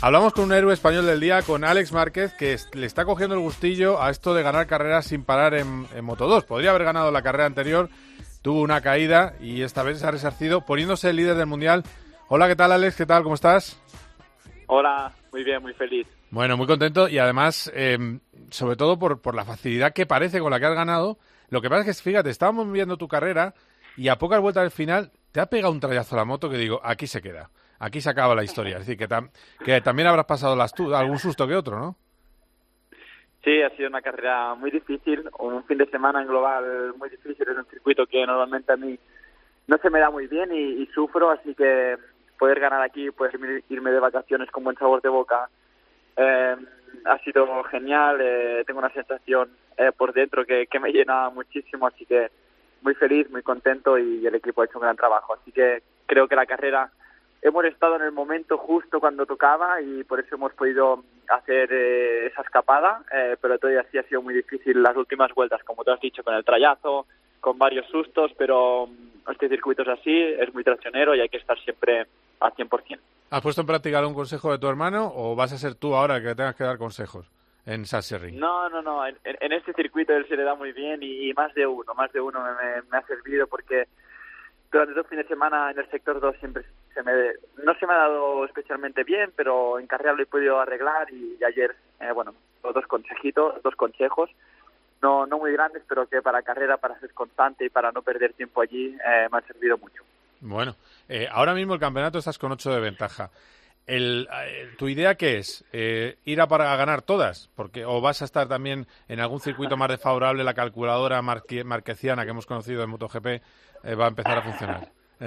Hablamos con un héroe español del día, con Àlex Márquez, que le está cogiendo el gustillo a esto de ganar carreras sin parar en Moto2. Podría haber ganado la carrera anterior, tuvo una caída y esta vez se ha resarcido poniéndose el líder del Mundial. Hola, ¿qué tal, Àlex? ¿Qué tal? ¿Cómo estás? Hola, muy bien, muy feliz. Bueno, muy contento y además, sobre todo por la facilidad que parece con la que has ganado. Lo que pasa es que, fíjate, estábamos viendo tu carrera y a pocas vueltas del final te ha pegado un trayazo a la moto que digo, aquí se queda. Aquí se acaba la historia. Es decir, que también habrás pasado algún susto que otro, ¿no? Sí, ha sido una carrera muy difícil, un fin de semana en global muy difícil. Es un circuito que normalmente a mí no se me da muy bien y sufro, así que poder ganar aquí, poder irme de vacaciones con buen sabor de boca, ha sido genial. Tengo una sensación por dentro que me llena muchísimo, así que muy feliz, muy contento y el equipo ha hecho un gran trabajo. Así que creo que la carrera hemos estado en el momento justo cuando tocaba y por eso hemos podido hacer esa escapada, pero todavía sí ha sido muy difícil las últimas vueltas, como tú has dicho, con el trayazo, con varios sustos, pero este circuito es así, es muy traccionero y hay que estar siempre al 100%. ¿Has puesto en práctica algún consejo de tu hermano o vas a ser tú ahora el que tengas que dar consejos en Sasserring? No, en este circuito él se le da muy bien y más de uno me ha servido porque durante 2 fines de semana en el sector 2 siempre no se me ha dado especialmente bien, pero en carrera lo he podido arreglar y ayer, dos consejos, no muy grandes, pero que para carrera, para ser constante y para no perder tiempo allí, me han servido mucho. Bueno, ahora mismo el campeonato estás con 8 de ventaja. ¿Tu idea qué es? ¿Ir a ganar todas? ¿O vas a estar también en algún circuito más desfavorable? La calculadora marquesiana que hemos conocido en MotoGP va a empezar a funcionar.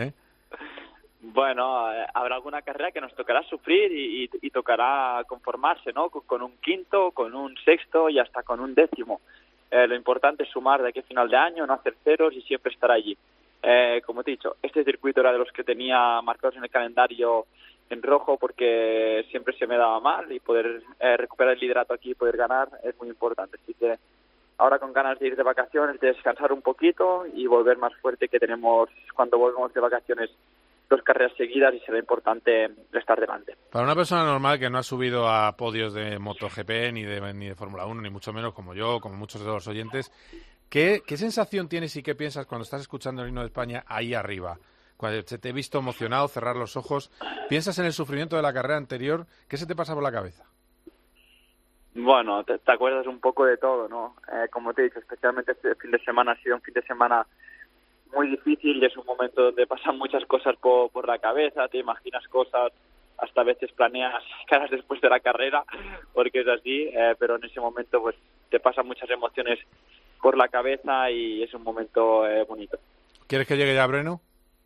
Bueno, habrá alguna carrera que nos tocará sufrir y tocará conformarse, ¿no? Con un quinto, con un sexto y hasta con un décimo. Lo importante es sumar de aquí a final de año, no hacer ceros y siempre estar allí. Como te he dicho, este circuito era de los que tenía marcados en el calendario en rojo porque siempre se me daba mal y poder recuperar el liderato aquí y poder ganar es muy importante. Así que ahora con ganas de ir de vacaciones, de descansar un poquito y volver más fuerte, que tenemos cuando volvemos de vacaciones 2 carreras seguidas y será importante estar delante. Para una persona normal que no ha subido a podios de MotoGP ni de Fórmula 1, ni mucho menos como yo, como muchos de los oyentes, ¿qué sensación tienes y qué piensas cuando estás escuchando el himno de España ahí arriba? Cuando te he visto emocionado, cerrar los ojos, ¿piensas en el sufrimiento de la carrera anterior? ¿Qué se te pasa por la cabeza? Bueno, te acuerdas un poco de todo, ¿no? Como te he dicho, especialmente este fin de semana ha sido un fin de semana muy difícil y es un momento donde pasan muchas cosas por la cabeza, te imaginas cosas, hasta a veces planeas caras después de la carrera, porque es así, pero en ese momento pues te pasan muchas emociones por la cabeza y es un momento bonito. ¿Quieres que llegue ya Breno?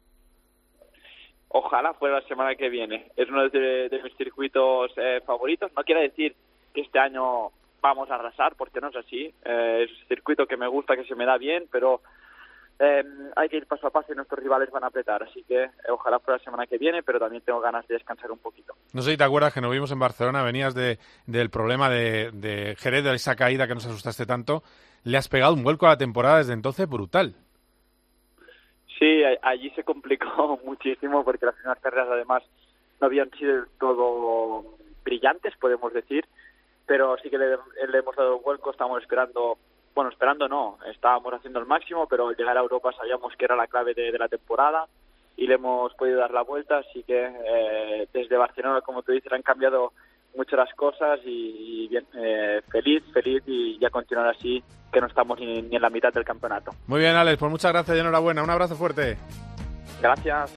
Ojalá fuera la semana que viene. Es uno de mis circuitos favoritos. No quiere decir que este año vamos a arrasar, porque no es así. Es un circuito que me gusta, que se me da bien, pero hay que ir paso a paso y nuestros rivales van a apretar. Así que ojalá fuera la semana que viene, pero también tengo ganas de descansar un poquito. No sé si te acuerdas que nos vimos en Barcelona, venías del problema de Jerez, de esa caída que nos asustaste tanto. Le has pegado un vuelco a la temporada desde entonces brutal. Sí, allí se complicó muchísimo porque las primeras carreras además no habían sido del todo brillantes, podemos decir, pero sí que le hemos dado un vuelco. Estábamos estábamos haciendo el máximo, pero al llegar a Europa sabíamos que era la clave de la temporada y le hemos podido dar la vuelta, así que desde Barcelona, como tú dices, han cambiado mucho las cosas y bien, feliz y ya continuar así, que no estamos ni en la mitad del campeonato. Muy bien, Àlex, pues muchas gracias y enhorabuena. Un abrazo fuerte. Gracias.